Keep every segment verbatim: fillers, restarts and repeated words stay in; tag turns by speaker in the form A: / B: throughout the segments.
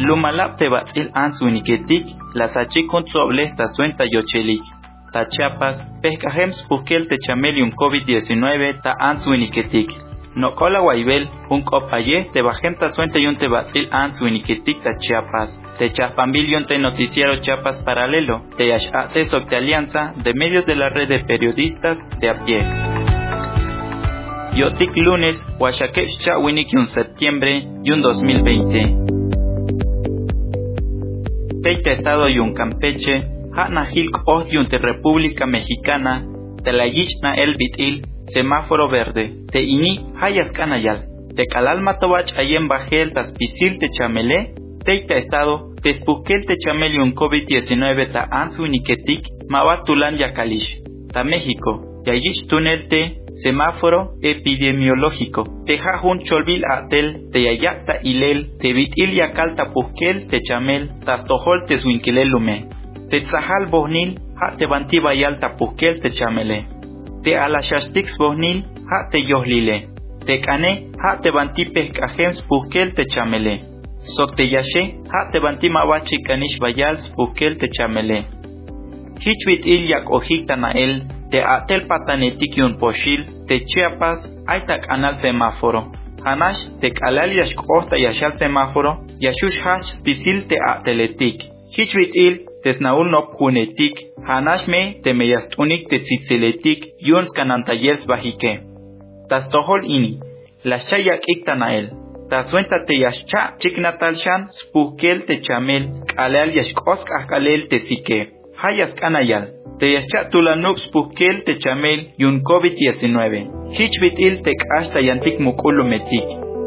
A: Lumalap te batzil answiniketik, las achikun soble ta suenta yochelik. Ta Chiapas, pescajems puskel te chamelium COVID diecinueve ta answiniketik. No cola guaybel, un copaye te bajem ta suenta yun te batzil answiniketik ta Chiapas. Te chaspambil yun te noticiero Chiapas paralelo, te yashate te alianza de medios de la red de periodistas de a pie. Yotik lunes, Huachaquech Chawinik yun septiembre yun dos mil veinte. Teita Estado yun Campeche, Hana Hilk Oth yun te República Mexicana, te la yichna el bitil, semáforo verde, te ini hayas canayal, te calalma tobach ayen bajel taspisil te chamele, Teita Estado, tespuskel te chamel yun COVID diecinueve ta ansu niketik, mabatulan yakalish, ta México, yayich tunel te, semáforo epidemiológico. Te jajun cholbil atel, te yayakta ilel, te bitil yakalta puskel, te chamel, tastojol te swinkilelume. Te tzahal bohnil, ha te bantiba yalta puskel te chamele. Te alashastix bohnil, ha te yohlile. Te kane, ha te bantipes kajems puskel te chamele. Sok te yashe, ha te bantima bachi kanish bayals puskel te chamele. Hichwit il yak ojikta nael, te atel patanetik yun poshil, te Chiapas, aitak anal semáforo. Hanash, te kalal yash kosta yashal semáforo, yashush hash spisil te ateletik. Hichwit il, te snaul nop hunetik, hanash me, te meyastunik te tzitzeletik, yun skanantayels bajike. Tas tohol ini, las chayak iktanael. Tas suenta te yashcha chiknatal shan, spukel te chamel, kalal yash kosk ahkalel te sike. Hayas kanayal. Te yascha tulanuk spuskel te chamel yun COVID diecinueve. Hichbit il tek hasta yantik mukulu metik.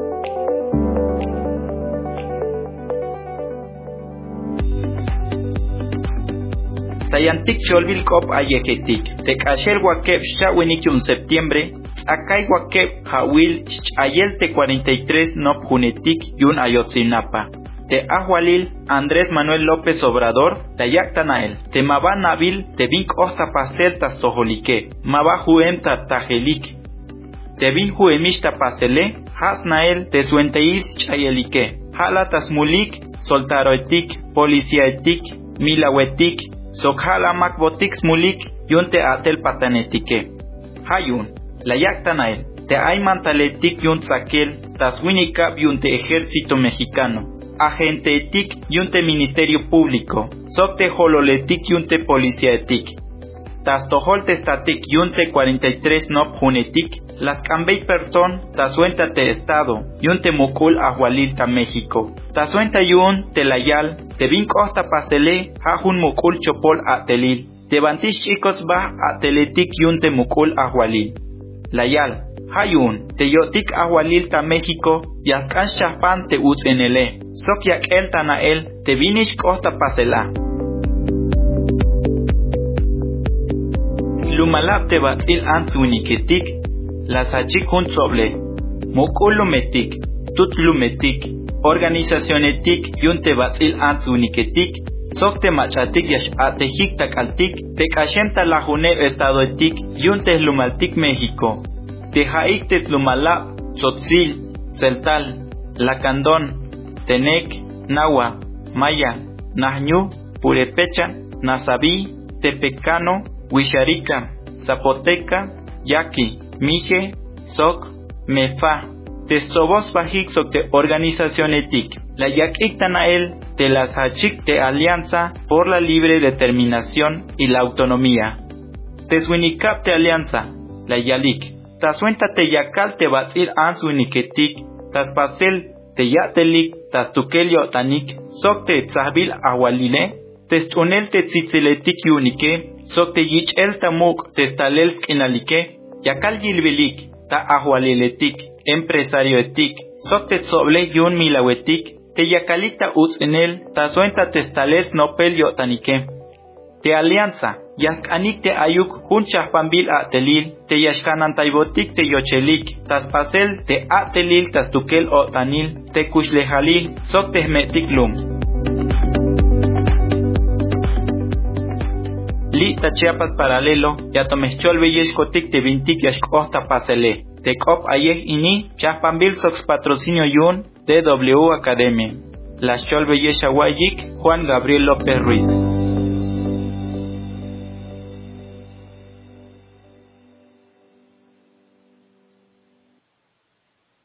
A: Tayantik cholbil kop ayejetik. Tek ashel wakep shawinik yun septiembre. Akai wakep hawil ayel te cuarenta y tres nop junetik yun ayotzinapa. Te Ahualil, Andrés Manuel López Obrador, Tayactanael, te Maba Nabil, te Vink Osta Pastel Tastojolique, Maba Juem Tajelik, te Vin Juemishta Pasele, Hasnael, te Suenteis Chayelique, Hala Tasmulik, Soltaroetik, Policiaetik, Milawetik, Sokhala Makbotix Mulik, Yunte Atel Patanetique. Hayun, Layactanael, te Aymantaletik Yunt Saquel, Taswinikab Yunte Ejército Mexicano. Agente etic yunte Ministerio Público, socte hololetic yunte Policía etic. Tastohol testatic yunte cuarenta y tres nop junetic, las cambei perton, tasuenta te Estado, yunte Mukul Ahualil ta México. Tasuenta yun te Layal, te vin costa pasele, hajun Mukul Chopol atelil, te bantish chicos ba ateletic yunte Mukul Ahualil. Layal, hayun, te yotik Ahualil ta México, yaskan shahpan te utzenele. Sok yak el tanael, te vinish costa pasela. Lumalap te batil answiniketik, las achik hun soble. Mukulumetik, tutlumetik, organizacionetik yun te batil answiniketik, sok te machatik yash atejik takaltik, te kashem talajune estadoetik yun te lumaltik México. Te haik te lumalap, tzotzil, celtal, lacandón, Tenec, Nahua, Maya, Nahñu, Purepecha, Nasabi, Tepecano, Huixarica, Zapoteca, Yaqui, Mije, Soc, Mefa. Te sobos bajik sok te organización etic. La Yakik Tanael, te las hachik te Alianza por la Libre Determinación y la Autonomía. Te Swinikap te Alianza, la Yalik. Tasuenta te Yakal te Batzil Answiniketik, Taspasel te Yatelik, Tastukelio Tanik, Sok te Tzahbil Ahualile, Testunel te Tzitzeletik Yunike, Sok te Yichel Tamuk, Testalelsk Inalike, Yakal Yilbilik, Ta Ahualiletik, Empresario Etik, Sok te Tzoble Yun Milawetik, Te Yakalita Utzenel, Tasuenta Testales Nopelio Tanike. Te Alianza, Yaskanik te Ayuk, Hunchah Pambil Atelil, te Yashkanantaibotik te Yochelik, Taspasel te Atelil, Tastukel Otanil, te Kushlejalil, Sok te Metiklum. Li ta Chiapas paralelo, Yatomechol Belleshkotik te Vintik Yashkosta Pasele, te Kop Ayeh Ini, Chahpambil Sox Patrocinio Yun, D W Academia. Las Cholbe Yeshawayik, Juan Gabriel López Ruiz.